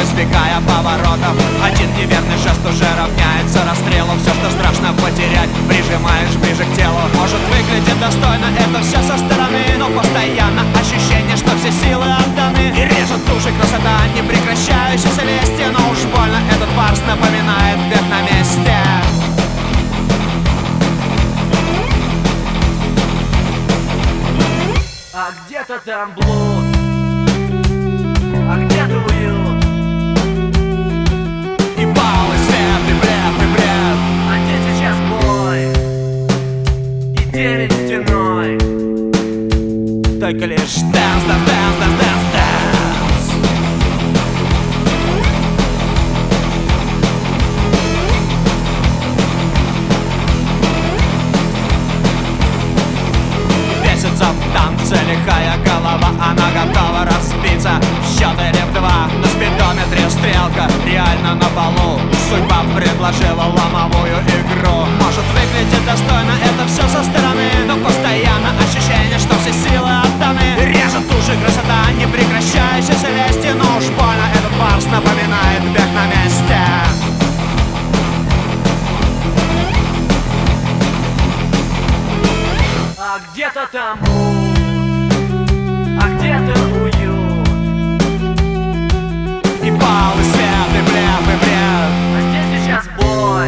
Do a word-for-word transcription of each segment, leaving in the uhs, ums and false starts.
избегая поворотов. Один неверный жест уже равняется расстрелу. Все, что страшно потерять, прижимаешь ближе к телу. Может, выглядит достойно это все со стороны, но постоянно ощущение, что все силы отданы. И режет души красота, не прекращающаяся лести. Но уж больно этот фарс напоминает бег на месте. А где-то там блуд, а где-то уют, и бал, и свет, и бред, и бред. а где сейчас бой и девять стеной. Только лишь дэнс, дэнс, дэнс, дэнс, дэнс, дэнс. Бесится в танце лихая голова, она готова разбиться. Счет или в два, на спидометре стрелка реально на полу. Судьба предложила ломовую игру. Может, выглядит достойно это все со стороны, но постоянно ощущение, что все силы отданы. Режет души красота, не прекращающаяся лести. Но уж больно этот фарс напоминает бег на месте. А где-то там блуд, а где-то уют, И бал, и свет, и бред, и бред. а здесь сейчас бой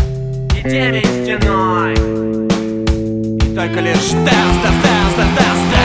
и девять стеной. И только лишь дэнс, дэнс, дэнс, дэнс, дэнс,